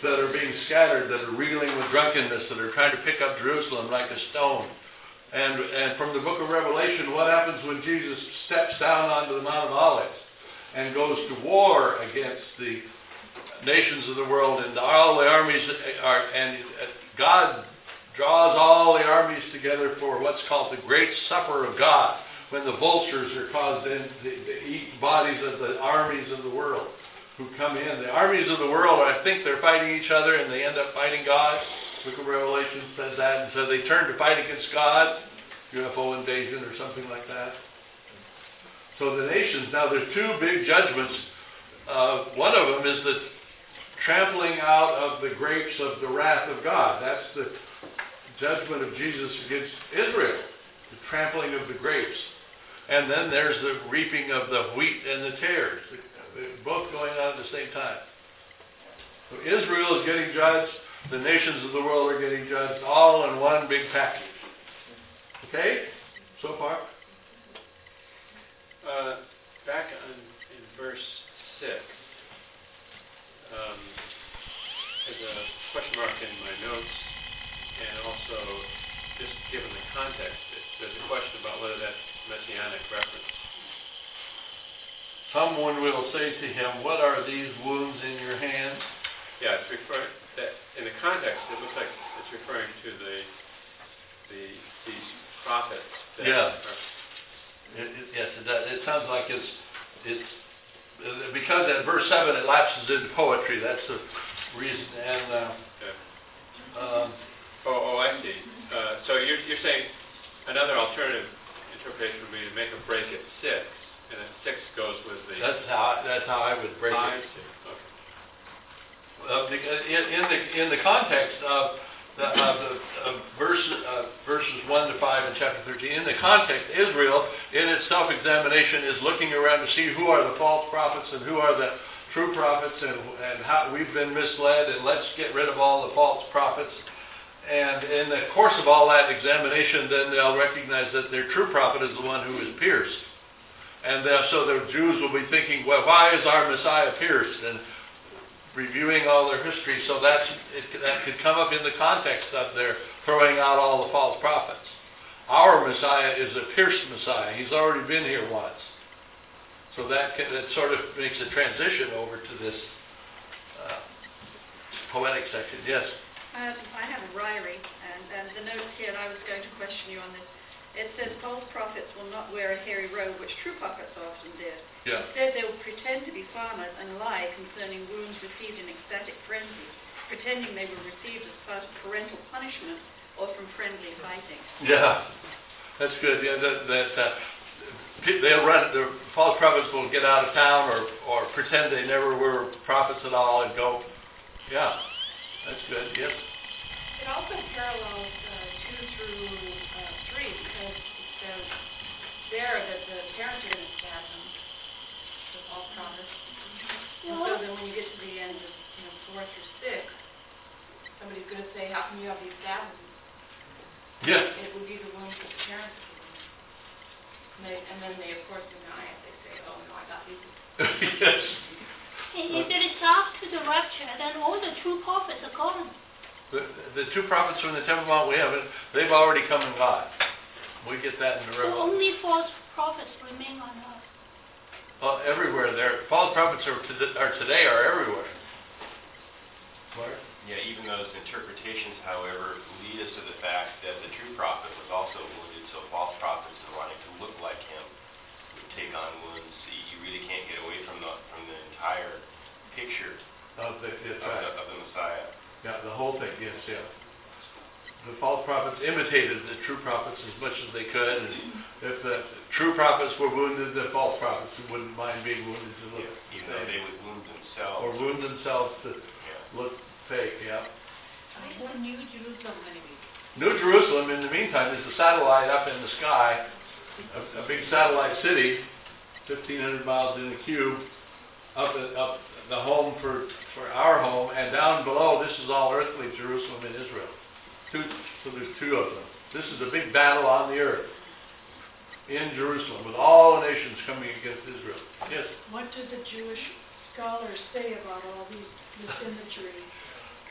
that are being scattered, that are reeling with drunkenness, that are trying to pick up Jerusalem like a stone. And, and from the book of Revelation, what happens when Jesus steps down onto the Mount of Olives and goes to war against the nations of the world, and all the armies are, and God draws all the armies together for what's called the Great Supper of God, when the vultures are caused in to, to eat bodies of the armies of the world who come in. The armies of the world, I think they're fighting each other, and they end up fighting God. Book of Revelation says that, and so they turn to fight against God, U F O invasion or something like that. So the nations, now there's two big judgments. Uh, one of them is the trampling out of the grapes of the wrath of God. That's the judgment of Jesus against Israel, the trampling of the grapes. And then there's the reaping of the wheat and the tares, both going on at the same time. So Israel is getting judged, the nations of the world are getting judged, all in one big package. Okay? So far? Uh, back on, in verse six, um, there's a question mark in my notes, and also, just given the context, there's a question about whether that's messianic reference. Someone will say to him, what are these wounds in your hand? Yeah, it's referring, that, in the context, it looks like it's referring to the, the these prophets. That Yeah. Are, It, it, yes, it does. It sounds like it's, it's uh, because at verse seven it lapses into poetry. That's the reason. And uh, yeah. um, oh, oh, I see. Uh, so you're, you're saying another alternative interpretation would be to make a break at six, and then six goes with the... that's how I, that's how I would break I it. see. Okay. Uh, because in, in the in the context of the, of the of verse, uh, verses one to five in chapter thirteen, in the context, Israel, in its self-examination, is looking around to see who are the false prophets and who are the true prophets, and and how we've been misled, and let's get rid of all the false prophets. And in the course of all that examination, then they'll recognize that their true prophet is the one who is pierced. And uh, so the Jews will be thinking, well, why is our Messiah pierced? And reviewing all their history, so that's, it, that could come up in the context of their throwing out all the false prophets. Our Messiah is a pierced Messiah. He's already been here once. So that, can, that sort of makes a transition over to this uh, poetic section. Yes? Uh, I have a ryrie, and, and the notes here, and I was going to question you on this. It says false prophets will not wear a hairy robe, which true prophets often did. Yeah. Instead, they will pretend to be farmers and lie concerning wounds received in ecstatic frenzy, pretending they were received as part of parental punishment or from friendly fighting. Yeah. That's good. Yeah, that, that uh, they'll run, the false prophets will get out of town or, or pretend they never were prophets at all and go, yeah, that's good. Yes? It also parallels uh, two through uh, three, because it says there that the parents are going to stab them, the false prophets. And so then when you get to the end of you know, four through six, somebody's going to say, how come you have these stab wounds? Yeah. It would be the wounds that the parents are giving. And, they, and then they, of course, deny it. They say, oh, no, I got these. Yes. And if it is after the rapture, then all the true prophets are gone. The, the two prophets from the Temple Mount, we haven't, they've already come and gone. We get that in the So Revelation. only false prophets remain on earth. Well, everywhere there. False prophets are, to, are today are everywhere. What? Yeah, even those interpretations, however, lead us to the fact that the true prophet was also wounded, so false prophets are wanting to look like him would take on wounds. You really can't get away from the from the entire picture Of the, that's of, right. the, of the Messiah. Yeah, the whole thing, yes, yeah. The false prophets imitated the true prophets as much as they could, and if the true prophets were wounded, the false prophets wouldn't mind being wounded to look Yeah, even though they would wound themselves. or wound themselves to Yeah. look fake, yeah. When's New Jerusalem going to be? New Jerusalem, in the meantime, is a satellite up in the sky, a, a big satellite city, fifteen hundred miles in the cube, up, up the home for, for our home, and down below, this is all earthly Jerusalem in Israel. Two, so there's two of them. This is a big battle on the earth in Jerusalem, with all the nations coming against Israel. Yes? What do the Jewish scholars say about all these, this imagery?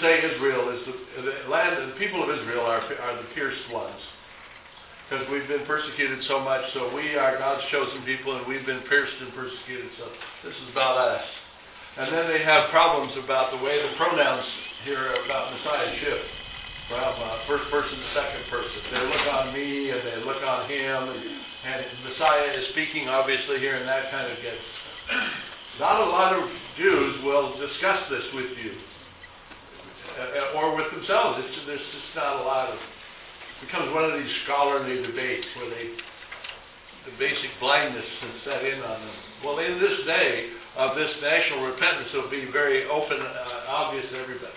say Israel is the, the land, the people of Israel are, are the pierced ones. Because we've been persecuted so much, so we are God's chosen people, and we've been pierced and persecuted, so this is about us. And then they have problems about the way the pronouns here about Messiah shift from uh, first person to second person. They look on me, and they look on him, and, and Messiah is speaking obviously here, and that kind of gets... Not a lot of Jews will discuss this with you, uh, or with themselves. It's, there's just not a lot of... It becomes one of these scholarly debates where they, the basic blindness has set in on them. Well, in this day of this national repentance, it'll be very open, uh, obvious to everybody.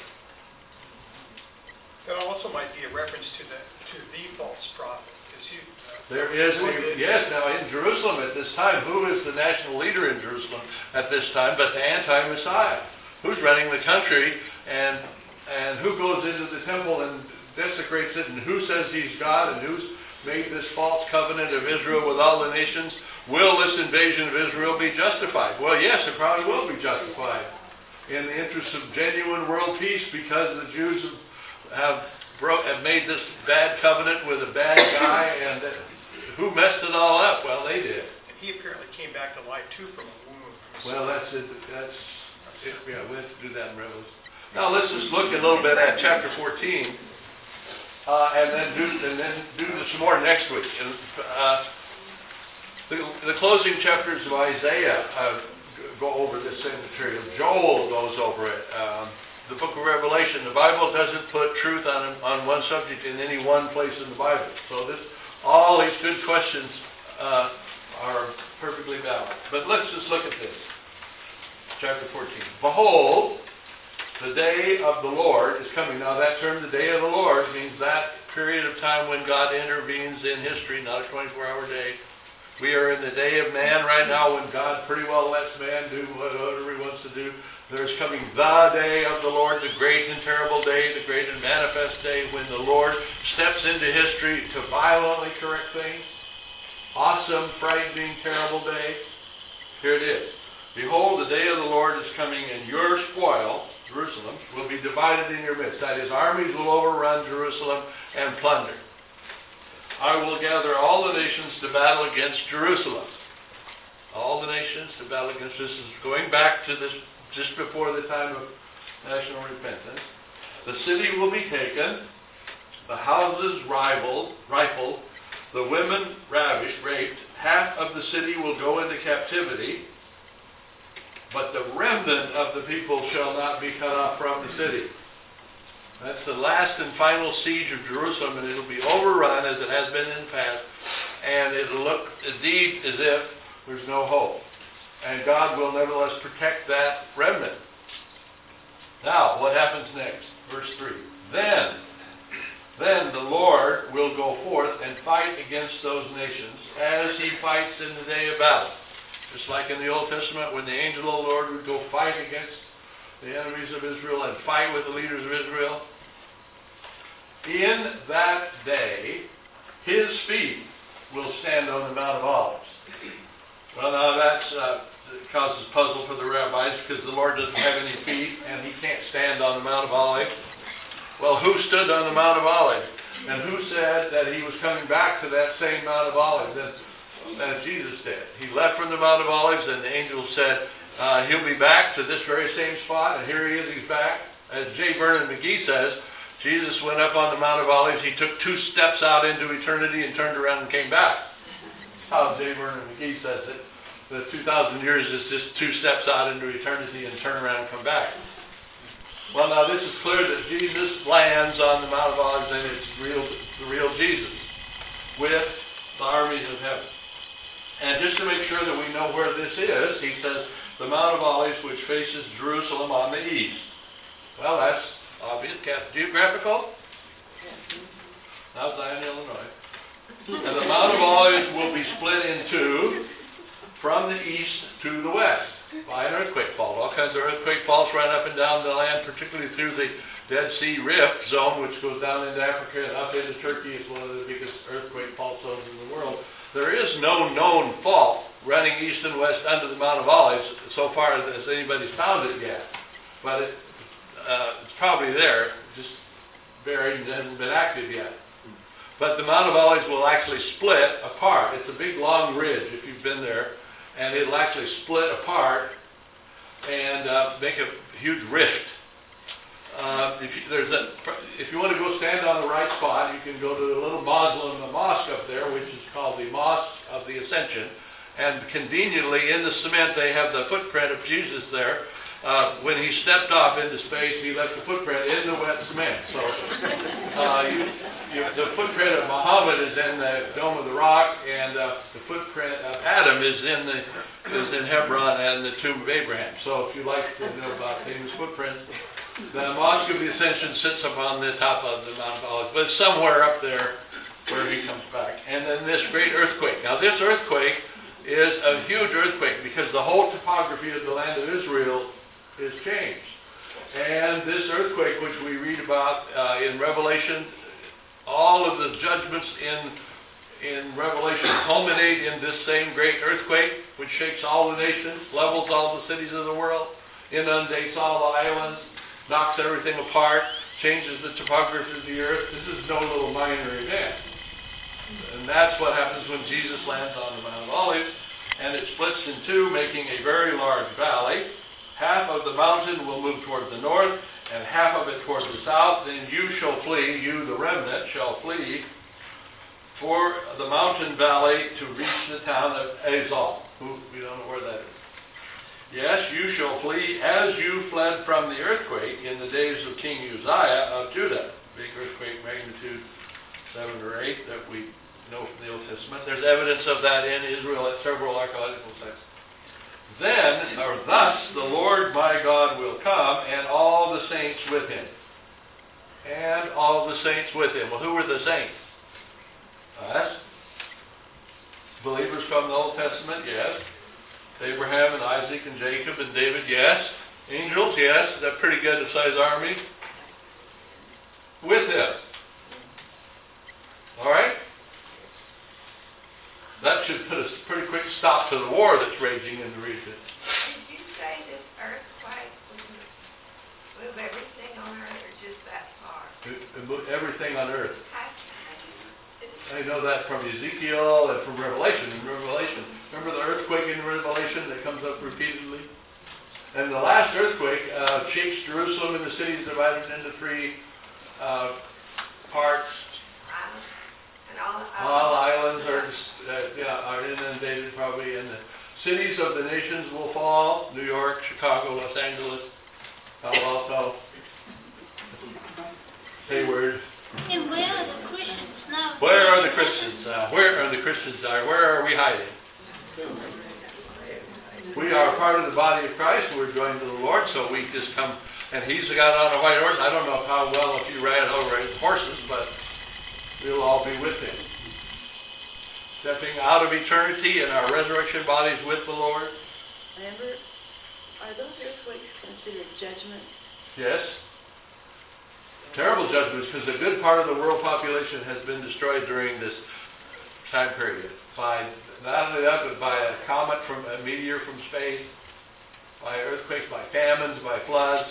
That also might be a reference to the to the false prophet. Is he, uh, There is, a, yes, now in Jerusalem at this time, who is the national leader in Jerusalem at this time but the anti-Messiah? Who's running the country, and and who goes into the temple and desecrates it, and who says he's God, and who's made this false covenant of Israel with all the nations? Will this invasion of Israel be justified? Well, yes, it probably will be justified in the interest of genuine world peace, because the Jews have have, broke, have made this bad covenant with a bad guy, and uh, who messed it all up? Well, they did. And he apparently came back to life too from a wound. Well, that's it. That's it. Yeah, we have to do that in Revelation. Now let's just look a little bit at chapter fourteen, uh, and then do and then do some more next week. And, uh, the, the closing chapters of Isaiah uh, go over this same material. Joel goes over it. Um, The book of Revelation, the Bible doesn't put truth on on one subject in any one place in the Bible. So this, all these good questions uh, are perfectly valid. But let's just look at this. Chapter fourteen. Behold, the day of the Lord is coming. Now that term, the day of the Lord, means that period of time when God intervenes in history, not a twenty-four hour day. We are in the day of man right now, when God pretty well lets man do whatever he wants to do. There's coming the day of the Lord, the great and terrible day, the great and manifest day, when the Lord steps into history to violently correct things. Awesome, frightening, terrible day. Here it is. Behold, the day of the Lord is coming, and your spoil, Jerusalem, will be divided in your midst. That is, armies will overrun Jerusalem and plunder. I will gather all the nations to battle against Jerusalem. All the nations to battle against this is going back to this just before the time of national repentance. The city will be taken, the houses rivaled, rifled, the women ravished, raped. Half of the city will go into captivity, but the remnant of the people shall not be cut off from the city. That's the last and final siege of Jerusalem, and it'll be overrun as it has been in the past, and it'll look indeed as if there's no hope. And God will nevertheless protect that remnant. Now, what happens next? Verse three. Then, then the Lord will go forth and fight against those nations as he fights in the day of battle. Just like in the Old Testament, when the angel of the Lord would go fight against the enemies of Israel and fight with the leaders of Israel. In that day, his feet will stand on the Mount of Olives. Well, now that's uh, causes puzzle for the rabbis, because the Lord doesn't have any feet and he can't stand on the Mount of Olives. Well, who stood on the Mount of Olives? And who said that he was coming back to that same Mount of Olives? And, as Jesus did. He left from the Mount of Olives, and the angel said, uh, he'll be back to this very same spot, and here he is, he's back. As J. Vernon McGee says, Jesus went up on the Mount of Olives, he took two steps out into eternity and turned around and came back. How J. Vernon McGee says it. The two thousand years is just two steps out into eternity and turn around and come back. Well, now this is clear that Jesus lands on the Mount of Olives, and it's real, the real Jesus with the armies of heaven. And just to make sure that we know where this is, he says, the Mount of Olives, which faces Jerusalem on the east. Well, that's obvious. Geographical? Now Zion, Illinois. And the Mount of Olives will be split in two from the east to the west by an earthquake fault. All kinds of earthquake faults run up and down the land, particularly through the Dead Sea Rift zone, which goes down into Africa and up into Turkey. It's one of the biggest earthquake fault zones in the world. There is no known fault running east and west under the Mount of Olives so far as anybody's found it yet. But it, uh, it's probably there, just buried and hasn't been active yet. But the Mount of Olives will actually split apart. It's a big long ridge if you've been there, and it'll actually split apart and uh, make a huge rift. Uh, if, you, there's a, if you want to go stand on the right spot, you can go to the little Muslim mosque up there, which is called the Mosque of the Ascension. And conveniently, in the cement, they have the footprint of Jesus there. Uh, when he stepped off into space, he left the footprint in the wet cement. So uh, you, you, the footprint of Muhammad is in the Dome of the Rock, and uh, the footprint of Adam is in the is in Hebron and the tomb of Abraham. So if you like to know about famous footprints, the Mosque of the Ascension sits up on the top of the Mount of Olives, but it's somewhere up there where he comes back. And then this great earthquake. Now this earthquake is a huge earthquake because the whole topography of the land of Israel is changed. And this earthquake, which we read about uh, in Revelation, all of the judgments in in Revelation culminate in this same great earthquake, which shakes all the nations, levels all the cities of the world, inundates all the islands, knocks everything apart, changes the topography of the earth. This is no little minor event. And that's what happens when Jesus lands on the Mount of Olives, and it splits in two, making a very large valley. Half of the mountain will move toward the north, and half of it toward the south. Then you shall flee, you the remnant shall flee, for the mountain valley to reach the town of Azal. Who, we don't know where that is. Yes, you shall flee as you fled from the earthquake in the days of King Uzziah of Judah. Big earthquake, magnitude seven or eight that we know from the Old Testament. There's evidence of that in Israel at several archaeological sites. Then, or thus, the Lord my God will come, and all the saints with him. And all the saints with him. Well, who were the saints? Us. Believers from the Old Testament, yes. Abraham and Isaac and Jacob and David, yes. Angels, yes. Is that pretty good sized army? With him. All right? That should put a pretty quick stop to the war that's raging in the region. Did you say this earthquake would move everything on earth, or just that far? It, it moved everything on earth. How, how do you, I know that from Ezekiel and from Revelation. In Revelation, remember the earthquake in Revelation that comes up repeatedly? And the last earthquake uh, shakes Jerusalem, and the city is divided into three uh, parts. and all the All islands are uh, yeah, are inundated probably, and the cities of the nations will fall. New York, Chicago, Los Angeles, Palo Alto, Hayward. And where are the Christians now? Where are the Christians? Uh, where are the Christians? Uh, where are we hiding? We are part of the body of Christ. We're joined to the Lord, so we just come. And he's got on a white horse. I don't know how well if you ride over his horses, but we'll all be with him. Stepping out of eternity in our resurrection bodies with the Lord. Remember, are those earthquakes considered judgments? Yes. Terrible judgments, because a good part of the world population has been destroyed during this time period. By not only that, but by a comet from a meteor from space, by earthquakes, by famines, by floods.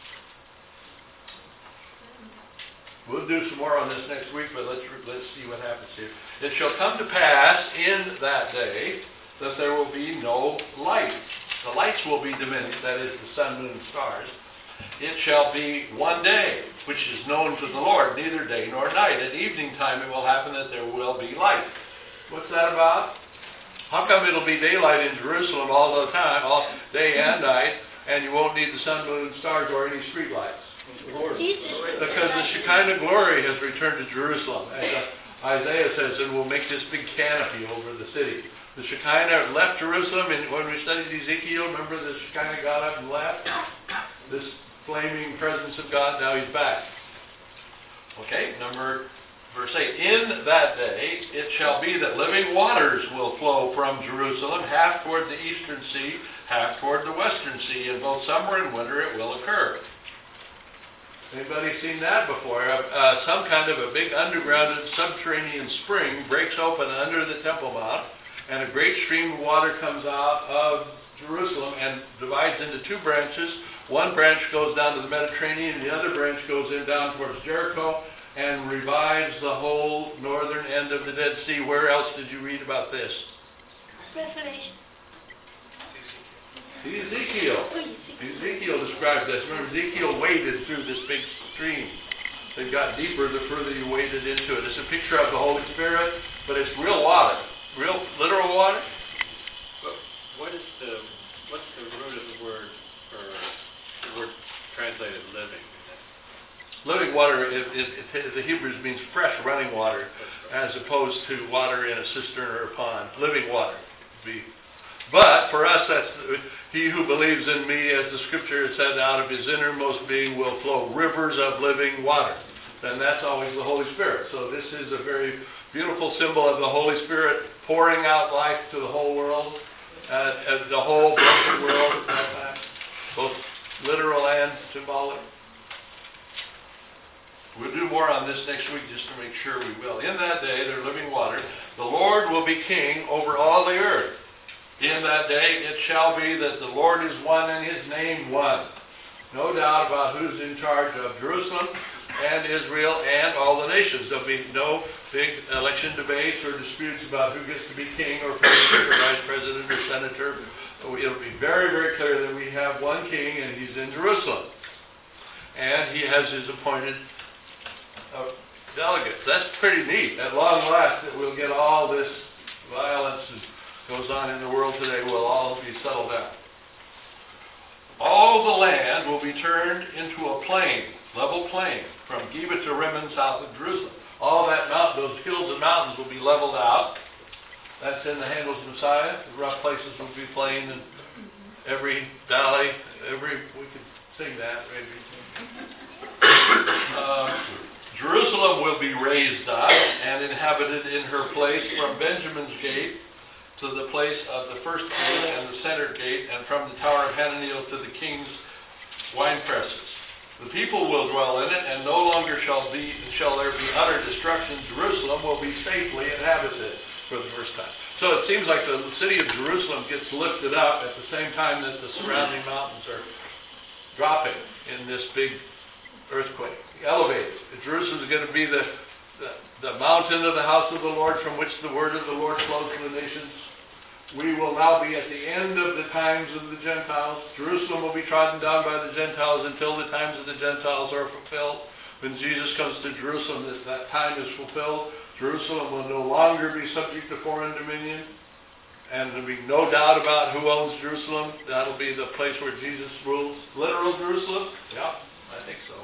We'll do some more on this next week, but let's let's see what happens here. It shall come to pass in that day that there will be no light. The lights will be diminished, that is, the sun, moon, and stars. It shall be one day, which is known to the Lord, neither day nor night. At evening time it will happen that there will be light. What's that about? How come it'll be daylight in Jerusalem all the time, all day and night, and you won't need the sun, moon, and stars or any street lights? Because the Shekinah glory has returned to Jerusalem. As uh, Isaiah says, and we'll make this big canopy over the city. The Shekinah left Jerusalem, and when we studied Ezekiel, remember the Shekinah got up and left? This flaming presence of God, now he's back. Okay, number, verse eight. In that day it shall be that living waters will flow from Jerusalem, half toward the eastern sea, half toward the western sea. In both summer and winter it will occur. Anybody seen that before? Uh, some kind of a big underground subterranean spring breaks open under the Temple Mount, and a great stream of water comes out of Jerusalem and divides into two branches. One branch goes down to the Mediterranean, and the other branch goes in down towards Jericho and revives the whole northern end of the Dead Sea. Where else did you read about this? Revelation. Ezekiel. Oh, Ezekiel. Ezekiel described this. Remember, Ezekiel waded through this big stream. It got deeper the further you waded into it. It's a picture of the Holy Spirit, but it's real water. Real, literal water. But what is the, what's the root of the word, or the word translated living? Living water, it, it, it, the Hebrews means fresh running water, as opposed to water in a cistern or a pond. Living water. Be. But for us, that's he who believes in me, as the scripture has said, out of his innermost being will flow rivers of living water. And that's always the Holy Spirit. So this is a very beautiful symbol of the Holy Spirit pouring out life to the whole world, uh, uh, the whole blessed world at that time, both literal and symbolic. We'll do more on this next week just to make sure we will. In that day, their living water, the Lord will be king over all the earth. In that day, it shall be that the Lord is one and his name one. No doubt about who's in charge of Jerusalem and Israel and all the nations. There'll be no big election debates or disputes about who gets to be king or president or vice president or senator. It'll be very, very clear that we have one king and he's in Jerusalem. And he has his appointed uh, delegates. That's pretty neat. At long last, that we'll get all this violence and goes on in the world today will all be settled down. All the land will be turned into a plain, level plain, from Geba to Rimmon, south of Jerusalem. All that mountain, those hills and mountains will be leveled out. That's in the Handel's Messiah. The rough places will be plain, and every valley, every, we could sing that, maybe. Uh, Jerusalem will be raised up and inhabited in her place from Benjamin's gate to the place of the first gate and the center gate, and from the tower of Hananel to the king's wine presses. The people will dwell in it, and no longer shall be shall there be utter destruction. Jerusalem will be safely inhabited for the first time. So it seems like the city of Jerusalem gets lifted up at the same time that the surrounding mountains are dropping in this big earthquake, elevated. Jerusalem is going to be the, the, the mountain of the house of the Lord, from which the word of the Lord flows to the nations. We will now be at the end of the times of the Gentiles. Jerusalem will be trodden down by the Gentiles until the times of the Gentiles are fulfilled. When Jesus comes to Jerusalem, that, that time is fulfilled. Jerusalem will no longer be subject to foreign dominion. And there'll be no doubt about who owns Jerusalem. That'll be the place where Jesus rules. Literal Jerusalem? Yeah, I think so.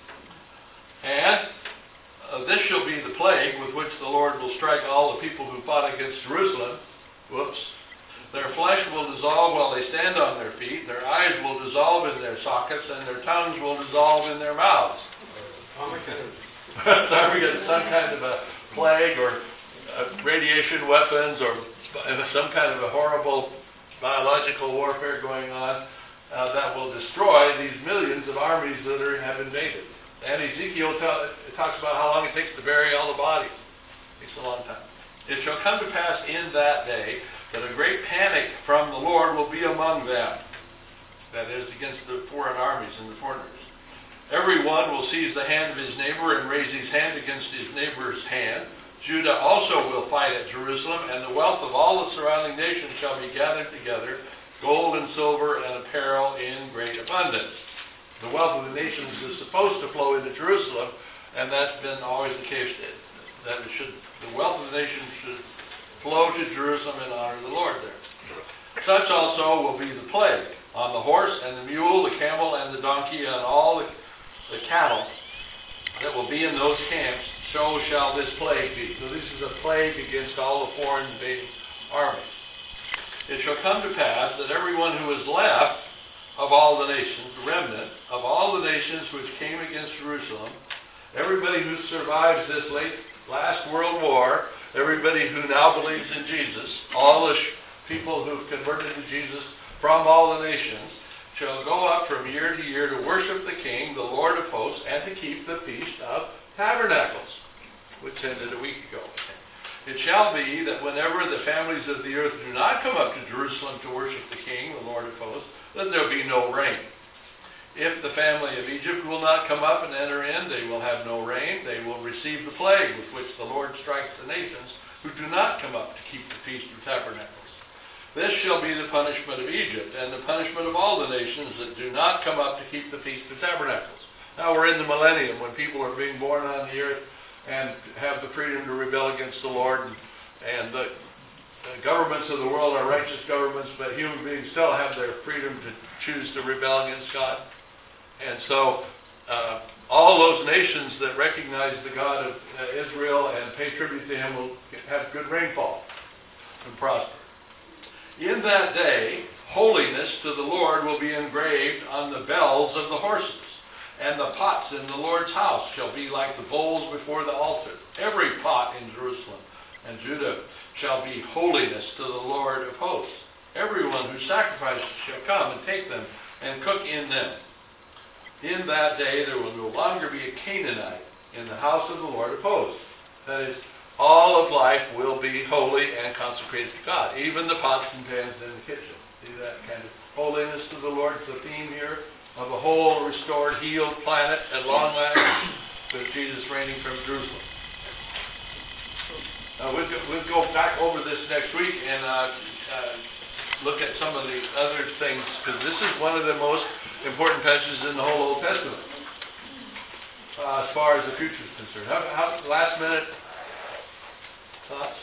And uh, this shall be the plague with which the Lord will strike all the people who fought against Jerusalem. Whoops. Their flesh will dissolve while they stand on their feet. Their eyes will dissolve in their sockets, and their tongues will dissolve in their mouths. Armageddon. Some kind of a plague or uh, radiation weapons or some kind of a horrible biological warfare going on uh, that will destroy these millions of armies that are, have invaded. And Ezekiel tell, talks about how long it takes to bury all the bodies. It takes a long time. It shall come to pass in that day that a great panic from the Lord will be among them. That is, against the foreign armies and the foreigners. Every one will seize the hand of his neighbor and raise his hand against his neighbor's hand. Judah also will fight at Jerusalem, and the wealth of all the surrounding nations shall be gathered together, gold and silver and apparel in great abundance. The wealth of the nations is supposed to flow into Jerusalem, and that's been always the case. That it should, the wealth of the nations should flow to Jerusalem and honor the Lord there. Such also will be the plague on the horse and the mule, the camel and the donkey, and all the, the cattle that will be in those camps. So shall this plague be. So this is a plague against all the foreign invading armies. It shall come to pass that everyone who is left of all the nations, the remnant of all the nations which came against Jerusalem, everybody who survives this late last world war, everybody who now believes in Jesus, all the sh- people who've converted to Jesus from all the nations, shall go up from year to year to worship the King, the Lord of hosts, and to keep the Feast of Tabernacles, which ended a week ago. It shall be that whenever the families of the earth do not come up to Jerusalem to worship the King, the Lord of hosts, that there be no rain. If the family of Egypt will not come up and enter in, they will have no rain. They will receive the plague with which the Lord strikes the nations who do not come up to keep the Feast of Tabernacles. This shall be the punishment of Egypt and the punishment of all the nations that do not come up to keep the Feast of Tabernacles. Now we're in the millennium when people are being born on the earth and have the freedom to rebel against the Lord. And, and the, the governments of the world are righteous governments, but human beings still have their freedom to choose to rebel against God. And so uh, all those nations that recognize the God of uh, Israel and pay tribute to him will have good rainfall and prosper. In that day, holiness to the Lord will be engraved on the bells of the horses, and the pots in the Lord's house shall be like the bowls before the altar. Every pot in Jerusalem and Judah shall be holiness to the Lord of hosts. Everyone who sacrifices shall come and take them and cook in them. In that day there will no longer be a Canaanite in the house of the Lord of hosts. That is, all of life will be holy and consecrated to God, even the pots and pans in the kitchen. See that kind of holiness to the Lord is the theme here of a whole, restored, healed planet at long last, with Jesus reigning from Jerusalem. Uh, we'll, go, we'll go back over this next week and uh, uh, look at some of the other things, because this is one of the most important passages in the whole Old Testament, uh, as far as the future is concerned. How, how, last minute thoughts?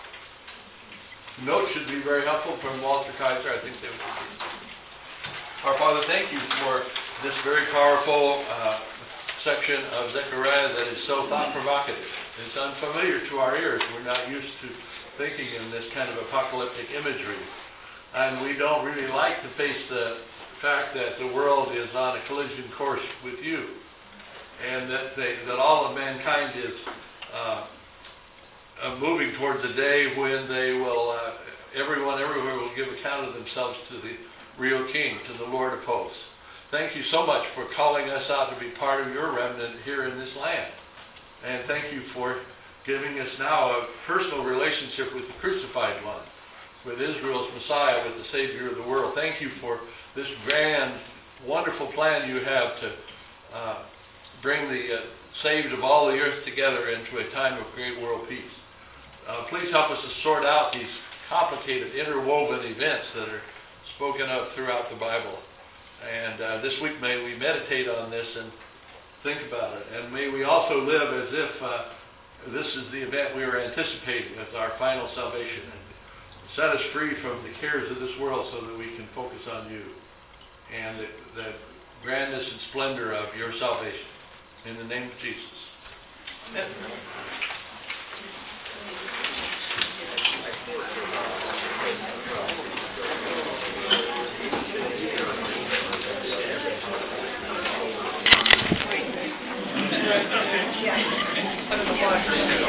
Notes should be very helpful from Walter Kaiser. I think they would be. Our Father, thank you for this very powerful uh, section of Zechariah that is so thought-provocative. It's unfamiliar to our ears. We're not used to thinking in this kind of apocalyptic imagery. And we don't really like to face the fact that the world is on a collision course with you, and that they, that all of mankind is uh, uh, moving towards a day when they will, uh, everyone everywhere will give account of themselves to the real King, to the Lord of hosts. Thank you so much for calling us out to be part of your remnant here in this land. And thank you for giving us now a personal relationship with the crucified one, with Israel's Messiah, with the Savior of the world. Thank you for this grand, wonderful plan you have to uh, bring the uh, saved of all the earth together into a time of great world peace. Uh, please help us to sort out these complicated, interwoven events that are spoken of throughout the Bible. And uh, this week may we meditate on this and think about it. And may we also live as if uh, this is the event we are anticipating as our final salvation. And set us free from the cares of this world so that we can focus on you and the, the grandness and splendor of your salvation. In the name of Jesus. Amen. Yeah.